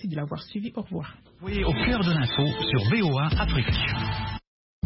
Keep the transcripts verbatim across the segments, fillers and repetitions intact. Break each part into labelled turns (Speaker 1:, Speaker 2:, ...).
Speaker 1: Merci de l'avoir suivi. Au revoir.
Speaker 2: Oui, au cœur de l'info sur V O A Afrique.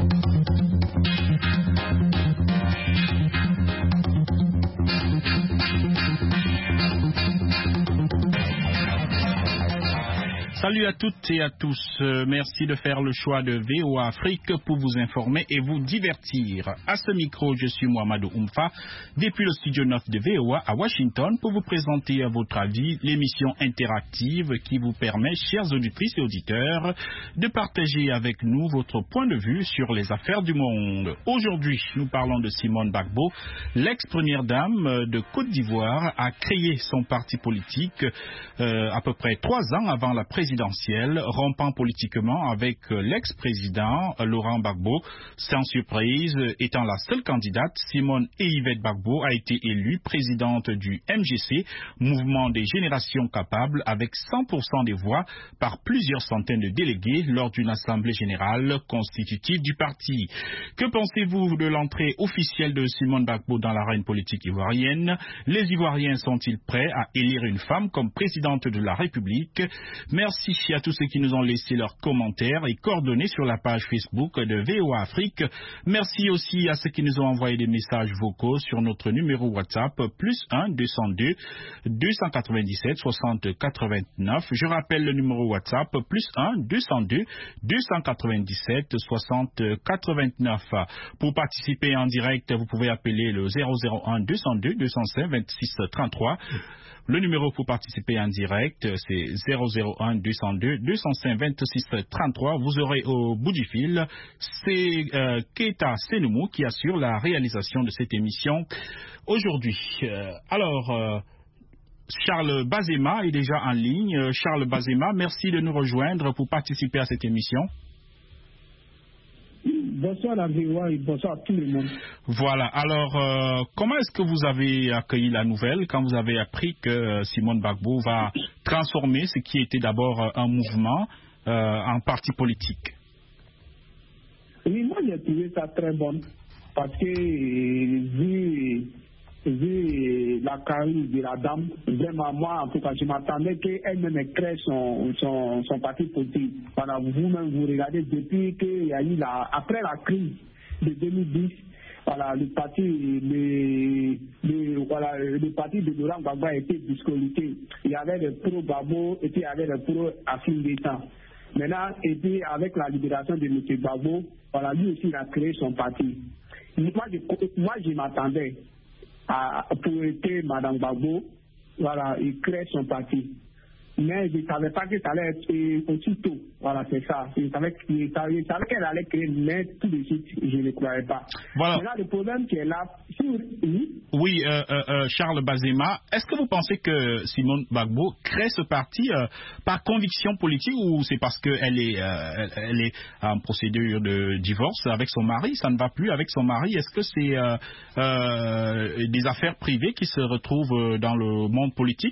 Speaker 3: Salut à toutes et à tous. Euh, merci de faire le choix de V O A Afrique pour vous informer et vous divertir. À ce micro, je suis Mohamedou Oumfa, depuis le studio neuf de V O A à Washington, pour vous présenter à votre avis l'émission interactive qui vous permet, chères auditrices et auditeurs, de partager avec nous votre point de vue sur les affaires du monde. Aujourd'hui, nous parlons de Simone Gbagbo. L'ex-première dame de Côte d'Ivoire a créé son parti politique euh, à peu près trois ans avant la présidentielle, rompant politiquement avec l'ex-président Laurent Gbagbo. Sans surprise, étant la seule candidate, Simone Yvette Gbagbo a été élue présidente du M G C, Mouvement des Générations Capables, avec cent pour cent des voix par plusieurs centaines de délégués lors d'une assemblée générale constitutive du parti. Que pensez-vous de l'entrée officielle de Simone Gbagbo dans l'arène politique ivoirienne? Les Ivoiriens sont-ils prêts à élire une femme comme présidente de la République? Merci à tous ceux qui nous ont laissé leurs commentaires et coordonnées sur la page Facebook de V O A Afrique. Merci aussi à ceux qui nous ont envoyé des messages vocaux sur notre numéro WhatsApp plus un deux cent deux deux cent quatre-vingt-dix-sept soixante quatre-vingt-neuf. Je rappelle le numéro WhatsApp plus un deux cent deux deux cent quatre-vingt-dix-sept soixante quatre-vingt-neuf. Pour participer en direct, vous pouvez appeler le zéro zéro un deux cent deux deux cent cinq vingt-six trente-trois. Le numéro pour participer en direct, c'est zéro zéro un deux cent deux deux cent cinq vingt-six trente-trois. Vous aurez au bout du fil, c'est euh, Keita Senoumou qui assure la réalisation de cette émission aujourd'hui. Euh, alors, euh, Charles Bazema est déjà en ligne. Charles Bazema, merci de nous rejoindre pour participer à cette émission.
Speaker 4: Bonsoir à V O A et bonsoir à tout le monde.
Speaker 3: Voilà, alors euh, comment est-ce que vous avez accueilli la nouvelle quand vous avez appris que euh, Simone Gbagbo va transformer ce qui était d'abord euh, un mouvement euh, en parti politique?
Speaker 4: Oui, moi j'ai trouvé ça très bon parce que euh, vu, vu la carrière de la dame, vraiment moi en tout cas je m'attendais qu'elle-même crée son, son, son parti politique. Voilà, vous-même vous regardez depuis qu'il y a eu la, après la crise de deux mille dix, voilà, le parti, le, le, voilà, le parti de Laurent Gbagbo a été disqualifié. Il y avait le pro-Gbagbo et puis il y avait le pro-Assimi Goïta. Maintenant, et puis avec la libération de M. Gbagbo, voilà, lui aussi il a créé son parti. Moi, je, moi, je m'attendais à, pour que Mme Gbagbo, voilà, il crée son parti. Mais je ne savais pas que ça allait être aussi tôt. Voilà, c'est ça. Je savais, je savais, je savais qu'elle allait créer, mais tout de suite, je ne le croyais pas.
Speaker 3: Voilà.
Speaker 4: Mais là, le problème qui est là, sur... Oui,
Speaker 3: oui euh, euh, Charles Bazema, est-ce que vous pensez que Simone Gbagbo crée ce parti euh, par conviction politique ou c'est parce qu'elle est, euh, elle, elle est en procédure de divorce avec son mari, ça ne va plus avec son mari? Est-ce que c'est euh, euh, des affaires privées qui se retrouvent dans le monde politique?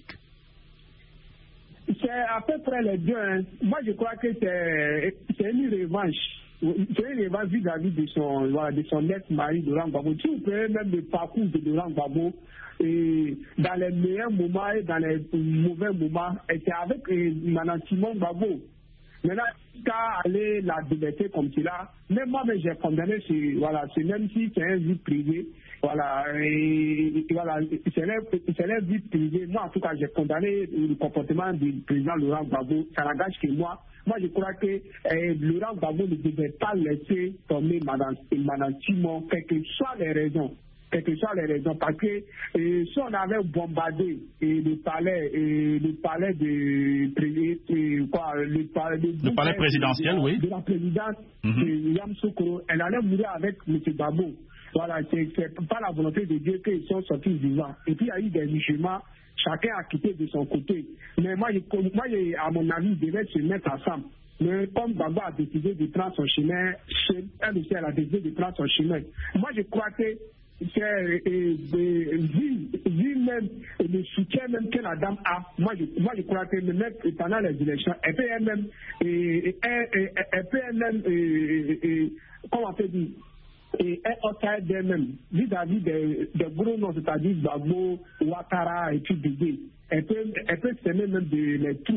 Speaker 4: C'est à peu près les deux. Hein. Moi, je crois que c'est une revanche. C'est une revanche vis-à-vis de son, voilà, de son ex-mari, Laurent Gbagbo. Si vous prenez même le parcours de Laurent Gbagbo, et dans les meilleurs moments et dans les mauvais moments, c'est avec Mme Simone Gbagbo. Maintenant, qu'à aller la délaisser comme cela, même moi, j'ai condamné, voilà, c'est même si c'est un vie privé, voilà, et, et voilà, c'est la vie privée. Moi, en tout cas, j'ai condamné le comportement du président Laurent Gbagbo. Ça n'engage que moi. Moi, je crois que euh, Laurent Gbagbo ne devait pas laisser tomber Mme Simon, quelles que soient les raisons. Quelles que soient les raisons, parce que euh, si on avait bombardé et le palais, et le palais de, de quoi, le palais, de,
Speaker 3: le palais présidentiel,
Speaker 4: de,
Speaker 3: oui,
Speaker 4: de la présidence mm-hmm. de Yamoussoukro, elle allait mourir avec M. Gbagbo. Voilà, c'est pas la volonté de Dieu qu'ils sont sortis vivants. Et puis il y a eu des jugements, chacun a quitté de son côté. Mais moi, moi à mon avis, ils devaient se mettre ensemble. Mais comme Gbagbo a décidé de prendre son chemin, elle aussi elle a décidé de prendre son chemin. Moi, je crois que c'est vu, vu même le soutien même que la dame a, moi je, moi je crois que même pendant les élections, elle peut elle-même, elle, elle, elle peut elle-même, comment on peut dire, et elle outside d'elle-même, vis-à-vis des, des gros noms, c'est-à-dire Gbagbo, Ouattara et puis Dédé. Elle peut, elle peut s'aimer même de les troupes.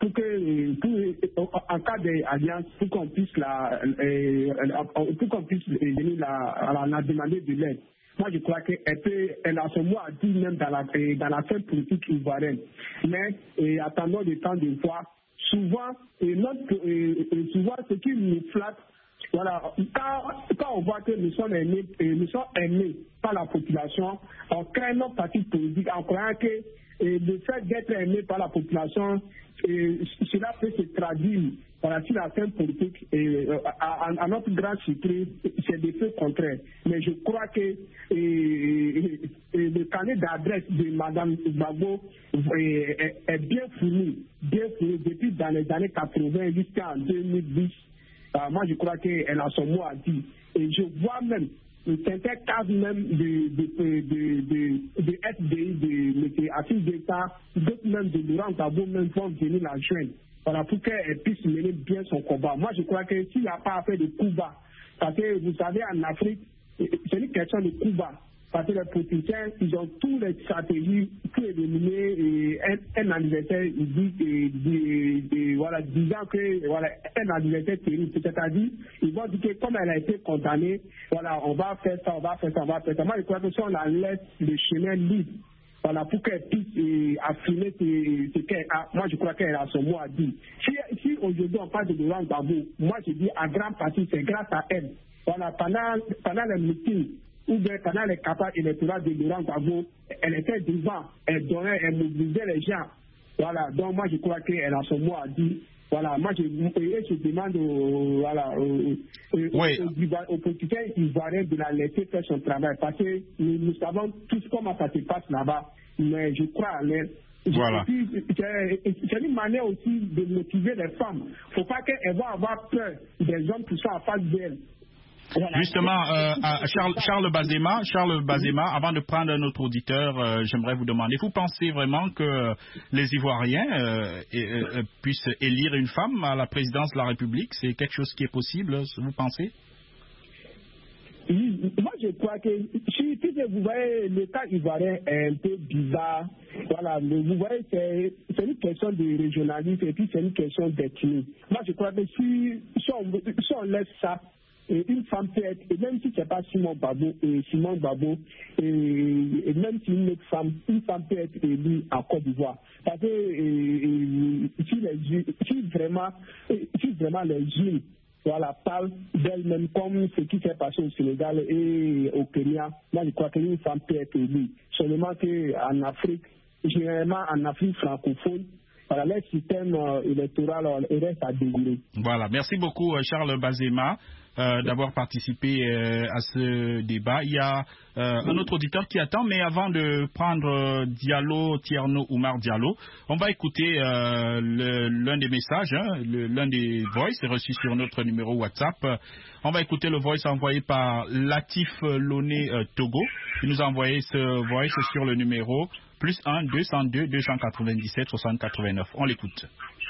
Speaker 4: pour que, pour, en cas d'alliance, pour qu'on puisse la, euh, pour qu'on puisse venir la, la, la demander de l'aide. Moi, je crois qu'elle peut, elle a son mot à dire même dans la, dans la scène politique ivoirienne. Mais, et, attendons le temps de voir. Souvent, et notre, et, et souvent, ce qui nous flatte, voilà, quand, quand on voit que nous sommes aimés, nous sommes aimés par la population, on crée notre parti politique en croyant que et le fait d'être aimé par la population, et cela peut se traduire voilà, sur la scène politique. Et, à, à, à notre grande surprise, c'est des faits contraires. Mais je crois que et, et, et le carnet d'adresse de Mme Gbagbo est, est, est bien fourni, bien fourni depuis dans les années quatre-vingts jusqu'en deux mille dix. Euh, moi, je crois qu'elle a son mot à dire. Et je vois même certains cas même de, de, de, de, de, de F D I, de M. Assis d'État, d'autres même de Laurent Gbagbo même vont venir la joindre. Voilà, pour qu'elle puisse mener bien son combat. Moi, je crois que s'il n'y a pas à faire de coup bas, parce que vous savez, en Afrique, c'est une question de coup bas. Parce que les politiciens, ils ont toutes les stratégies pour éliminer un, un adversaire, ils disent, et, et, et, voilà, disant que voilà, un adversaire terrible. C'est-à-dire, ils vont dire que comme elle a été condamnée, voilà, on va faire ça, on va faire ça, on va faire ça. Moi, je crois que si on la laisse le chemin libre, voilà, pour qu'elle puisse euh, affiner ce qu'elle a, moi je crois qu'elle a son mot à dire. Si, si aujourd'hui on parle de Laurent Gbagbo, moi je dis à grande partie, c'est grâce à elle. Voilà, pendant, pendant les meetings, ou bien pendant les campagnes électorales de Laurent Gbagbo, elle était devant, elle donnait, elle mobilisait les gens. Voilà, donc moi je crois qu'elle a son mot à dire. Voilà, moi je, je demande aux, voilà, aux,
Speaker 3: oui.
Speaker 4: aux, aux politiciens ivoiriens de la laisser faire son travail parce que nous, nous savons tous comment ça se passe là-bas, mais je crois à l'aide.
Speaker 3: Voilà.
Speaker 4: C'est une manière aussi de motiver les femmes. Il ne faut pas qu'elles vont avoir peur des hommes qui sont en face d'elles. Voilà.
Speaker 3: Justement, euh, Charles, Charles Bazema, Charles Bazema, avant de prendre notre auditeur, euh, j'aimerais vous demander, vous pensez vraiment que les Ivoiriens euh, euh, puissent élire une femme à la présidence de la République? C'est quelque chose qui est possible, vous pensez?
Speaker 4: Oui, moi je crois que si, si vous voyez le cas ivoirien est un peu bizarre, voilà, mais vous voyez c'est, c'est une question de régionalisme et puis c'est une question d'ethnie. Moi je crois que si, si, on, si on laisse ça, et une femme peut être, et même si ce n'est pas Simon Gbagbo, et Simon Gbagbo, et, et même si une autre femme, une femme peut être élue en Côte d'Ivoire. Parce que et, et, si, les, si, vraiment, si vraiment les jeunes voilà, parlent d'elles-mêmes comme ce qui s'est passé au Sénégal et au Kenya, moi je crois qu'une femme peut être élue. Seulement qu'en Afrique, généralement en Afrique francophone, voilà, le système euh, électoral euh, reste à désirer.
Speaker 3: Voilà, merci beaucoup Charles Bazema. Euh, d'avoir participé euh, à ce débat. Il y a euh, un autre auditeur qui attend, mais avant de prendre euh, Diallo, Tierno Oumar Diallo, on va écouter euh, le, l'un des messages, hein, le, l'un des voices reçus sur notre numéro WhatsApp. On va écouter le voice envoyé par Latif Loné euh, Togo. Il nous a envoyé ce voice sur le numéro plus un deux cent deux deux cent quatre-vingt-dix-sept soixante quatre-vingt-neuf. On l'écoute.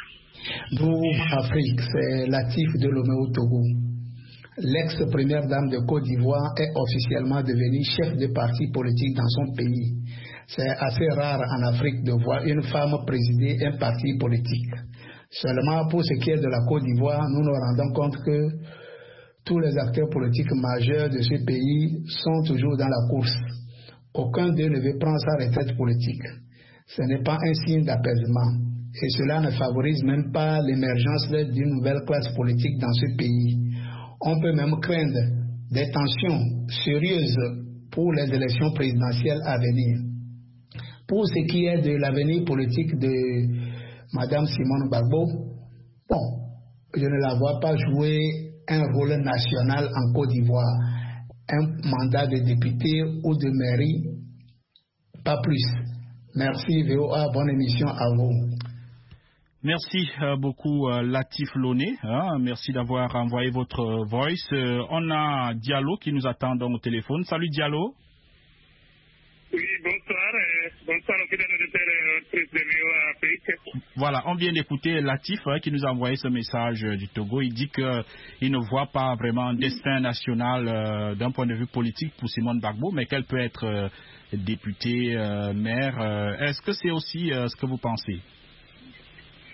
Speaker 1: Bonjour Afrique, c'est Latif de Loné Togo. L'ex-première dame de Côte d'Ivoire est officiellement devenue chef de parti politique dans son pays. C'est assez rare en Afrique de voir une femme présider un parti politique. Seulement pour ce qui est de la Côte d'Ivoire, nous nous rendons compte que tous les acteurs politiques majeurs de ce pays sont toujours dans la course. Aucun d'eux ne veut prendre sa retraite politique. Ce n'est pas un signe d'apaisement. Et cela ne favorise même pas l'émergence d'une nouvelle classe politique dans ce pays. On peut même craindre des tensions sérieuses pour les élections présidentielles à venir. Pour ce qui est de l'avenir politique de Mme Simone Gbagbo, bon, je ne la vois pas jouer un rôle national en Côte d'Ivoire. Un mandat de député ou de mairie, pas plus. Merci V O A, bonne émission à vous.
Speaker 3: Merci euh, beaucoup euh, Latif Loné, hein, merci d'avoir envoyé votre euh, voice. Euh, on a Diallo qui nous attend dans au téléphone. Salut Diallo.
Speaker 5: Oui, bonsoir. Euh, bonsoir aux fidèles auditeurs de V O A Afrique.
Speaker 3: Voilà, on vient d'écouter Latif hein, qui nous a envoyé ce message euh, du Togo. Il dit qu'il euh, ne voit pas vraiment un destin national euh, d'un point de vue politique pour Simone Gbagbo, mais qu'elle peut être euh, députée, euh, maire. Euh, est-ce que c'est aussi euh, ce que vous pensez?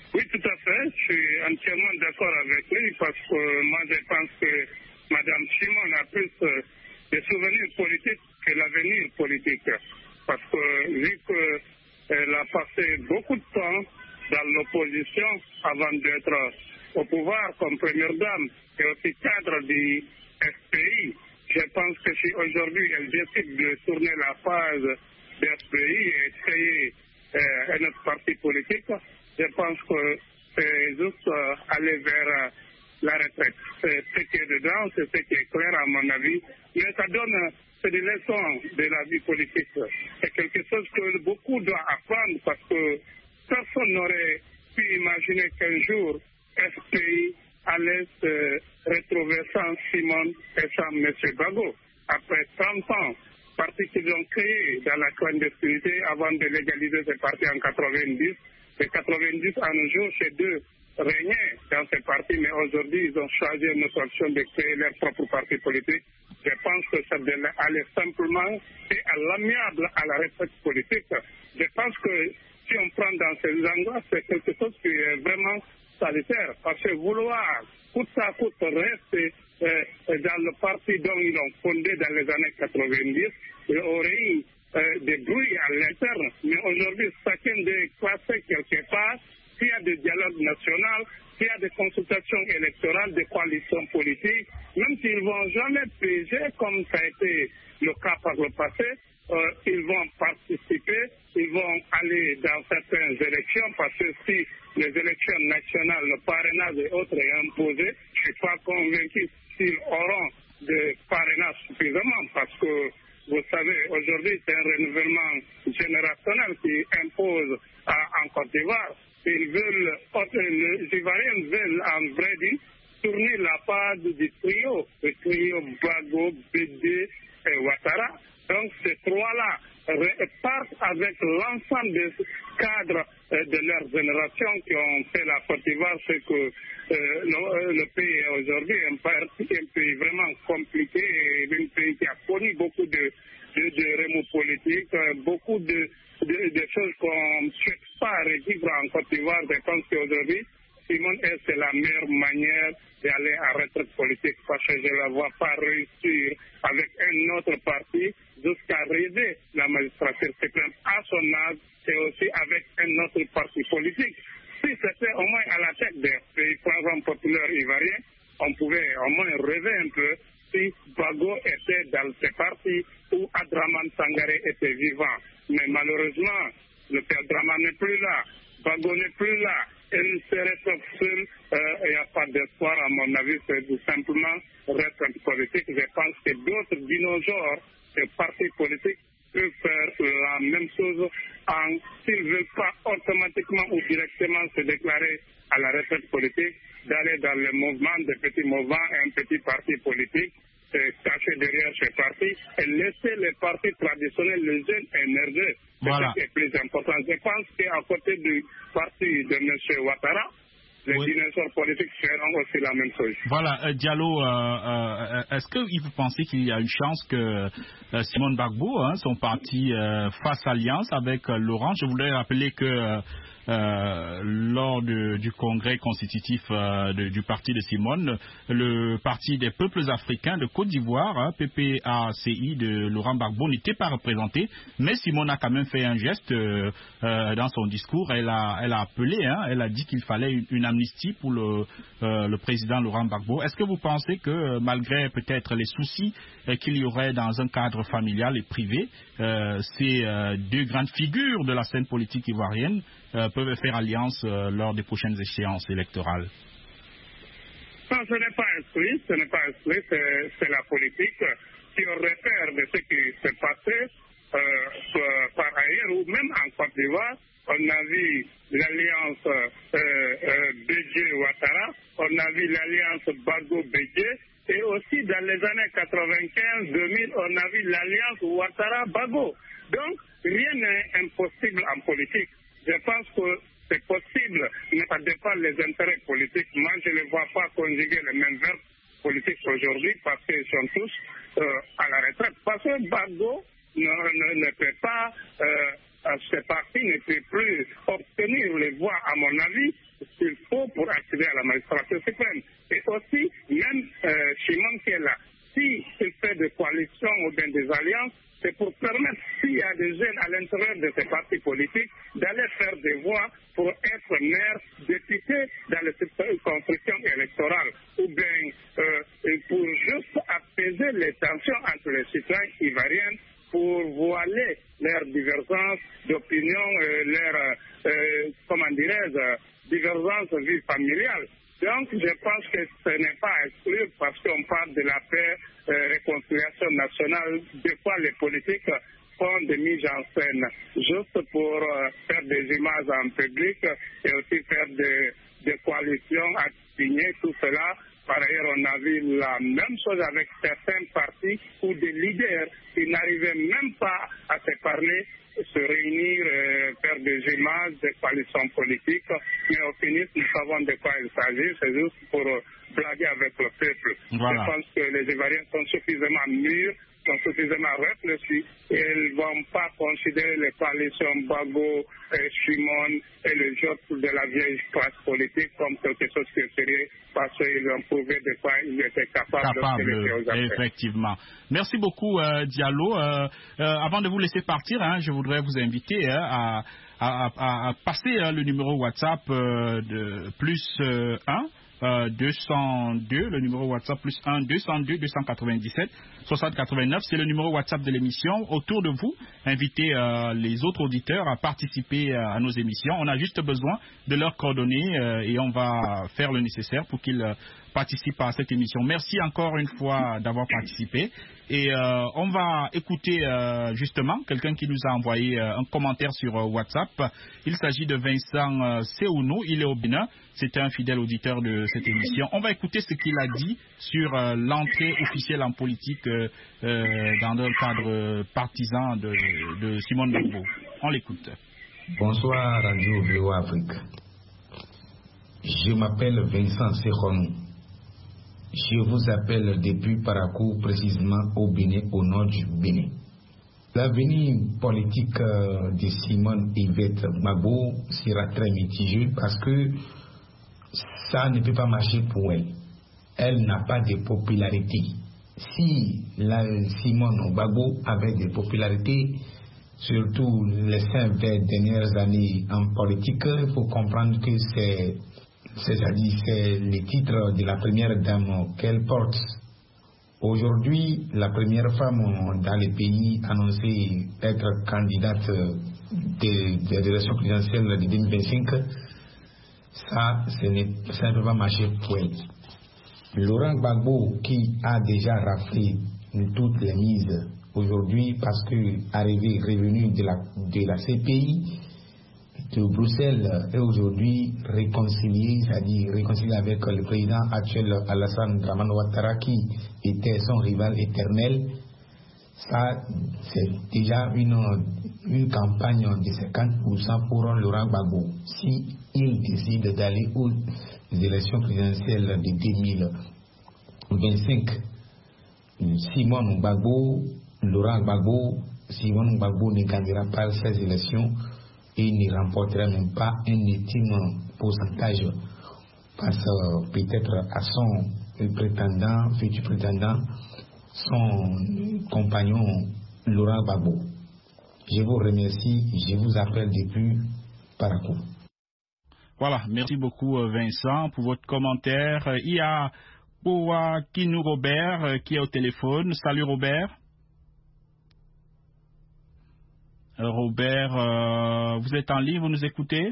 Speaker 5: Oui, tout à fait. Je suis entièrement d'accord avec lui parce que moi, je pense que Mme Simon a plus euh, de souvenirs politiques que l'avenir politique. Parce que vu qu'elle a passé beaucoup de temps dans l'opposition avant d'être au pouvoir comme première dame et aussi cadre du F P I, je pense que si aujourd'hui elle décide de tourner la phase du F P I et créer euh, un autre parti politique, je pense que c'est juste euh, aller vers euh, la retraite. C'est ce qui est dedans, c'est ce qui est clair à mon avis. Mais ça donne, euh, c'est des leçons de la vie politique. C'est quelque chose que beaucoup doivent apprendre parce que personne n'aurait pu imaginer qu'un jour, F P I allait se retrouver sans Simone et sans M. Gbagbo. Après trente ans, parti qu'ils ont créé dans la clandestinité avant de légaliser ce parti en quatre-vingt-dix. De quatre-vingt-dix à nos jours, ces deux régnaient dans ce parti, mais aujourd'hui, ils ont choisi une autre option de créer leur propre parti politique. Je pense que ça devait aller simplement et à l'amiable à la retraite politique. Je pense que si on prend dans ces endroits, c'est quelque chose qui est vraiment salutaire. Parce que vouloir, coûte à coûte, rester euh, dans le parti dont ils ont fondé dans les années quatre-vingt-dix, il aurait eu euh, des bruits à l'interne. Mais aujourd'hui, chacun des classés quelque part, s'il y a des dialogues nationaux, s'il y a des consultations électorales, des coalitions politiques, même s'ils ne vont jamais piéger comme ça a été le cas par le passé, euh, ils vont participer, ils vont aller dans certaines élections parce que si les élections nationales, le parrainage et autres est imposé, je ne suis pas convaincu s'ils auront de parrainage suffisamment parce que vous savez, aujourd'hui, c'est un renouvellement générationnel qui impose à, en Côte d'Ivoire. Ils veulent, les Ivoiriens veulent en vrai dire, tourner la page du trio, le trio Gbagbo, Bédié et Ouattara. Donc, ces trois-là partent avec l'ensemble des cadres euh, de leur génération qui ont fait la Côte d'Ivoire, ce que euh, le, le pays est aujourd'hui un, un pays vraiment compliqué et un pays qui a connu beaucoup de, de, de remous politiques, euh, beaucoup de, de, de choses qu'on ne souhaite pas revivre en Côte d'Ivoire. Je pense qu'aujourd'hui, Simone, c'est la meilleure manière d'aller à retraite politique parce que je ne la vois pas réussir avec un autre parti jusqu'à raider la magistrature suprême à son âge et aussi avec un autre parti politique. Si c'était au moins à la tête des pays Front populaire ivoiriens, on pouvait au moins rêver un peu si Gbagbo était dans ce parti ou Adraman Sangaré était vivant. Mais malheureusement, le père Adraman n'est plus là, Gbagbo n'est plus là. Elle se retrouve seule, il n'y a pas d'espoir, à mon avis, c'est tout simplement retraite politique. Je pense que d'autres dinosaures, des partis politiques, peuvent faire la même chose en, s'ils ne veulent pas automatiquement ou directement se déclarer à la retraite politique, d'aller dans le mouvement, des petits mouvements, un petit parti politique, se cacher derrière ces partis et laisser les partis traditionnels, les jeunes émerger.
Speaker 3: Voilà.
Speaker 5: C'est ce qui est plus important. Je pense qu'à côté du parti de M. Ouattara, les
Speaker 3: oui.
Speaker 5: dinosaures politiques feront aussi la même chose.
Speaker 3: Voilà, euh, Diallo, euh, euh, est-ce que vous pensez qu'il y a une chance que euh, Simone Gbagbo, hein, son parti, euh, fasse alliance avec euh, Laurent? Je voudrais rappeler que euh, euh, lors de, du congrès constitutif euh, de, du parti de Simone, le parti des peuples africains de Côte d'Ivoire, hein, P P A C I de Laurent Gbagbo, n'était pas représenté, mais Simone a quand même fait un geste euh, euh, dans son discours. Elle a, elle a appelé, hein, elle a dit qu'il fallait une, une amnistie pour le, euh, le président Laurent Gbagbo. Est-ce que vous pensez que euh, malgré peut-être les soucis euh, qu'il y aurait dans un cadre familial et privé, euh, ces euh, deux grandes figures de la scène politique ivoirienne euh, peuvent faire alliance euh, lors des prochaines échéances électorales?
Speaker 5: Non, ce n'est pas exclu, ce n'est pas exclu, c'est, c'est la politique. Si on réfère de ce qui s'est passé euh, par ailleurs, ou même en Côte d'Ivoire, on a vu l'alliance euh, euh, Bédié-Ouattara, on a vu l'alliance Gbagbo-Bédié, et aussi dans les années quatre-vingt-quinze deux mille, on a vu l'alliance Ouattara-Gbagbo. Donc, rien n'est impossible en politique. Je pense que c'est possible, mais ça dépend des intérêts politiques. Moi, je ne vois pas conjuguer les mêmes verbes politiques aujourd'hui parce qu'ils sont tous euh, à la retraite. Parce que Gbagbo ne, ne, ne peut pas, euh, ce parti ne peut plus obtenir les voix, à mon avis, accéder à la magistrature suprême. Et aussi, même euh, Chimon qui est là, s'il fait des coalitions ou bien des alliances, c'est pour permettre, s'il y a des jeunes à l'intérieur de ces partis politiques, d'aller faire des voix pour être maire, député dans les circonscriptions électorales, ou bien euh, pour juste apaiser les tensions entre les citoyens ivoiriens, pour voiler leurs divergences d'opinion, euh, leurs, euh, comment dirais-je, divergences de vie familiale. Donc, je pense que ce n'est pas exclu parce qu'on parle de la paix, euh, réconciliation nationale. Des fois, les politiques font des mises en scène juste pour euh, faire des images en public et aussi faire des, des coalitions à signer, tout cela. Par ailleurs, on a vu la même chose avec certains partis ou des leaders qui n'arrivaient même pas à se parler, se réunir, euh, faire des images, des coalitions politiques. Mais au final, nous savons de quoi il s'agit. C'est juste pour euh, blaguer avec le peuple. Voilà. Je pense que les Ivoiriens sont suffisamment mûrs, sont suffisamment réfléchis et ils ne vont pas considérer les coalitions Bago, et Chimon et les autres de la vieille classe politique comme quelque chose qui est sérieux parce qu'ils ont prouvé de quoi ils étaient capables
Speaker 3: Capable,
Speaker 5: de
Speaker 3: effectivement. Merci beaucoup euh, Diallo. Euh, euh, avant de vous laisser partir, hein, je voudrais vous inviter hein, à, à, à, à passer hein, le numéro WhatsApp euh, de plus euh, un. Euh, deux cent deux, le numéro WhatsApp plus un deux cent deux deux cent quatre-vingt-dix-sept soixante quatre-vingt-neuf, c'est le numéro WhatsApp de l'émission. Autour de vous, invitez euh, les autres auditeurs à participer euh, à nos émissions. On a juste besoin de leurs coordonnées euh, et on va faire le nécessaire pour qu'ils euh, participent à cette émission. Merci encore une fois d'avoir participé. Et euh, on va écouter euh, justement quelqu'un qui nous a envoyé euh, un commentaire sur euh, WhatsApp. Il s'agit de Vincent euh, Seounou, il est au Bénin. C'est un fidèle auditeur de cette émission. On va écouter ce qu'il a dit sur euh, l'entrée officielle en politique euh, euh, dans le cadre euh, partisan de, de Simone Gbagbo. On l'écoute.
Speaker 6: Bonsoir Radio V O A Afrique. Je m'appelle Vincent Seounou. Je vous appelle depuis Parakou, précisément au Bénin, au nord du Bénin. L'avenir politique de Simone Yvette Gbagbo sera très mitigé parce que ça ne peut pas marcher pour elle. Elle n'a pas de popularité. Si la Simone Gbagbo avait de popularité, surtout les cinq dernières années en politique, il faut comprendre que c'est c'est-à-dire c'est le titre de la première dame qu'elle porte. Aujourd'hui, la première femme dans le pays annoncée être candidate des de, de élections présidentielles de deux mille vingt-cinq, ça, ça ne peut pas marcher pour elle. Laurent Gbagbo, qui a déjà raflé toutes les mises aujourd'hui parce que arrivé revenu de la, de la C P I, de Bruxelles est aujourd'hui réconcilié, c'est-à-dire réconcilié avec le président actuel Alassane Dramane Ouattara qui était son rival éternel. Ça, c'est déjà une, une campagne de cinquante pour cent pour Laurent Gbagbo. Si il décide d'aller aux élections présidentielles de deux mille vingt-cinq, Simone Gbagbo, Laurent Gbagbo, Simone Gbagbo ne gagnera pas ces élections et ne remportera même pas un intime pourcentage face euh, peut-être à son prétendant, futur prétendant, son compagnon Laurent Gbagbo. Je vous remercie, je vous appelle depuis Parakou.
Speaker 3: Voilà, merci beaucoup Vincent pour votre commentaire. Il y a Kinou Robert qui est au téléphone. Salut Robert. Robert, euh, vous êtes en ligne, vous nous écoutez?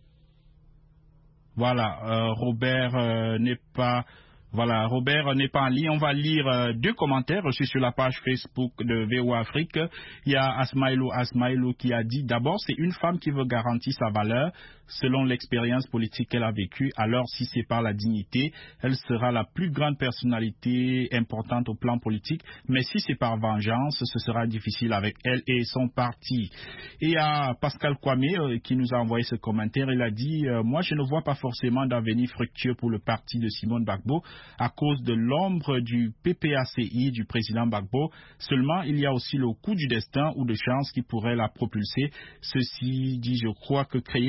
Speaker 3: Voilà, euh, Robert euh, n'est pas... Voilà, Robert n'est pas en ligne. On va lire euh, deux commentaires reçus sur la page Facebook de V O A Afrique. Il y a Asmaïlou Asmaïlou qui a dit: d'abord, c'est une femme qui veut garantir sa valeur selon l'expérience politique qu'elle a vécue. Alors, si c'est par la dignité, elle sera la plus grande personnalité importante au plan politique. Mais si c'est par vengeance, ce sera difficile avec elle et son parti. Et il y a Pascal Kwame euh, qui nous a envoyé ce commentaire. Il a dit euh, moi, je ne vois pas forcément d'avenir fructueux pour le parti de Simone Gbagbo à cause de l'ombre du P P A C I du président Gbagbo. Seulement, il y a aussi le coup du destin ou de chance qui pourrait la propulser. Ceci dit, je crois que créer un autre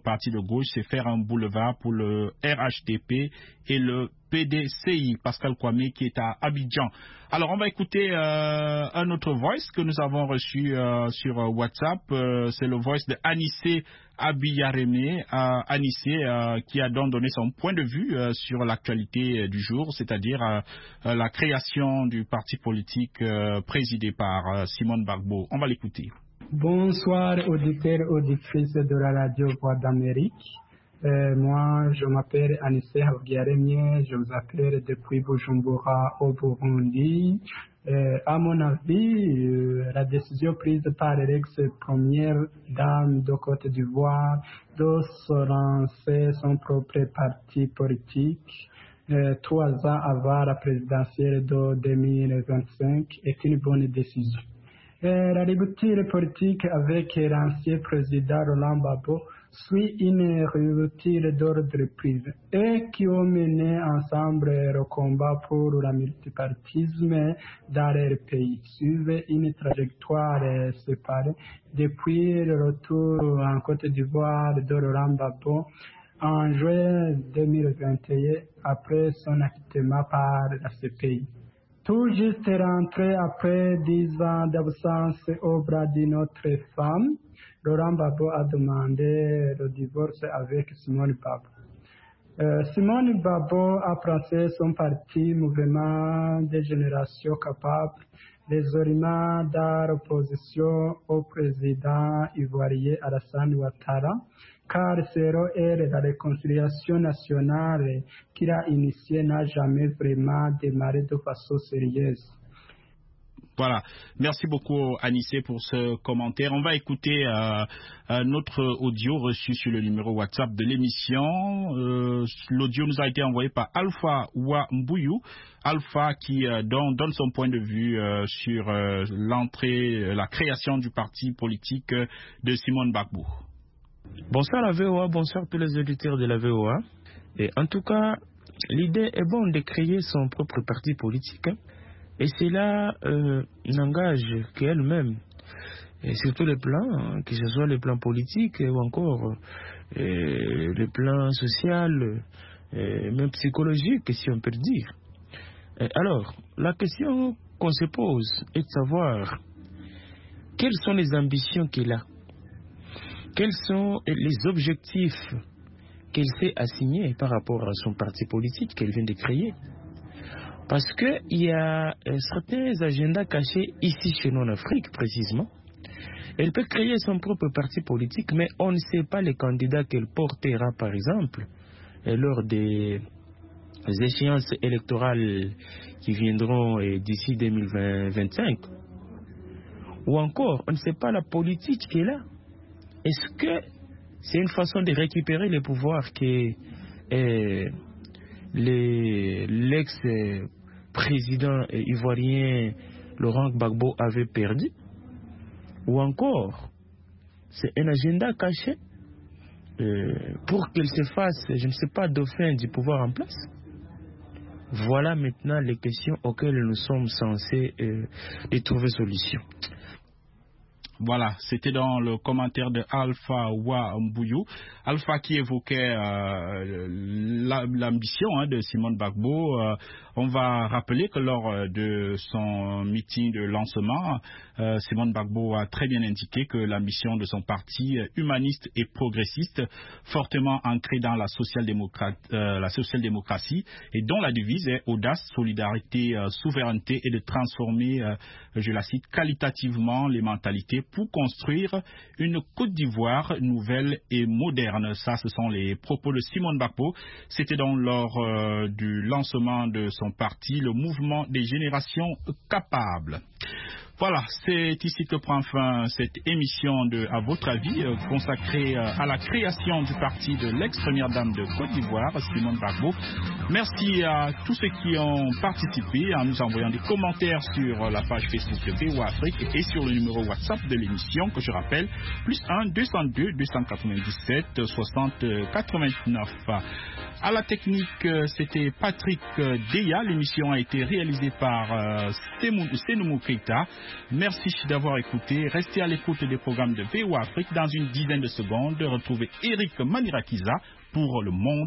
Speaker 3: parti de gauche, c'est faire un boulevard pour le R H D P et le P D C I, Pascal Kwame, qui est à Abidjan. Alors, on va écouter euh, un autre voice que nous avons reçu euh, sur WhatsApp. Euh, c'est le voice de Anissé Abiyareme, euh, Anissé, euh, qui a donc donné son point de vue euh, sur l'actualité euh, du jour, c'est-à-dire euh, euh, la création du parti politique euh, présidé par euh, Simone Gbagbo. On va l'écouter.
Speaker 7: Bonsoir, auditeurs et auditrices de la radio Voix d'Amérique. Euh, moi, je m'appelle Anissé Abiyareme, je vous appelle depuis Bujumbura au Burundi. Euh, à mon avis, euh, la décision prise par l'ex-première dame de Côte d'Ivoire de se lancer son propre parti politique euh, trois ans avant la présidentielle de deux mille vingt-cinq est une bonne décision. Euh, la rupture politique avec l'ancien président Laurent Gbagbo suit une rupture d'ordre privé et qui ont mené ensemble le combat pour le multipartisme dans leur pays, suivent une trajectoire séparée depuis le retour en Côte d'Ivoire de Laurent Gbagbo en juin deux mille vingt et un après son acquittement par la C P I. Tout juste rentré après dix ans d'absence au bras d'une autre femme, Laurent Gbagbo a demandé le divorce avec Simone Gbagbo. Euh, Simone Gbagbo a placé son parti Mouvement des générations capables, désormais dans l'opposition au président ivoirien Alassane Ouattara, car selon elle, la réconciliation nationale qu'il a initiée n'a jamais vraiment démarré de façon sérieuse.
Speaker 3: Voilà. Merci beaucoup, Anissé, pour ce commentaire. On va écouter euh, un autre audio reçu sur le numéro WhatsApp de l'émission. Euh, l'audio nous a été envoyé par Alpha Wa Mbouyou. Alpha qui euh, donne, donne son point de vue euh, sur euh, l'entrée, euh, la création du parti politique euh, de Simone Gbagbo.
Speaker 8: Bonsoir la V O A, bonsoir tous les auditeurs de la V O A. Et en tout cas, l'idée est bonne de créer son propre parti politique. Hein. Et cela euh, n'engage qu'elle-même, et sur tous les plans, hein, que ce soit le plan politique ou encore euh, le plan social, euh, même psychologique, si on peut le dire. Et alors, la question qu'on se pose est de savoir quelles sont les ambitions qu'il a, quels sont les objectifs qu'elle s'est assignés par rapport à son parti politique qu'elle vient de créer. Parce qu'il y a euh, certains agendas cachés ici chez nous en Afrique, précisément. Elle peut créer son propre parti politique, mais on ne sait pas les candidats qu'elle portera, par exemple, euh, lors des échéances électorales qui viendront euh, d'ici deux mille vingt-cinq. Ou encore, on ne sait pas la politique qu'elle a. Est-ce que c'est une façon de récupérer les pouvoirs que euh, les, l'ex-président ivoirien Laurent Gbagbo avait perdu? Ou encore, c'est un agenda caché euh, pour qu'il se fasse, je ne sais pas, dauphin du pouvoir en place? Voilà maintenant les questions auxquelles nous sommes censés euh, y trouver solution.
Speaker 3: Voilà, c'était dans le commentaire de Alpha Wa Mbouyou. Alpha qui évoquait euh, l'ambition hein, de Simone Gbagbo. Euh, on va rappeler que lors de son meeting de lancement, euh, Simone Gbagbo a très bien indiqué que l'ambition de son parti humaniste et progressiste, fortement ancré dans la social-démocratie, euh, la social-démocratie et dont la devise est audace, solidarité, euh, souveraineté et de transformer, euh, je la cite, qualitativement les mentalités pour construire une Côte d'Ivoire nouvelle et moderne. Ça, ce sont les propos de Simone Gbagbo. C'était donc lors euh, du lancement de son parti, le mouvement des générations capables. Voilà, c'est ici que prend fin cette émission de À votre avis, euh, consacrée euh, à la création du parti de l'ex-première dame de Côte d'Ivoire, Simone Gbagbo. Merci à tous ceux qui ont participé en nous envoyant des commentaires sur la page Facebook de V O A Afrique et sur le numéro WhatsApp de l'émission que je rappelle, plus un deux cent deux deux cent quatre-vingt-dix-sept soixante quatre-vingt-neuf. À la technique, euh, c'était Patrick euh, Deya. L'émission a été réalisée par euh, Sénoumou Keita. Merci d'avoir écouté. Restez à l'écoute des programmes de V O A Afrique. Dans une dizaine de secondes, retrouvez Eric Manirakiza pour Le Monde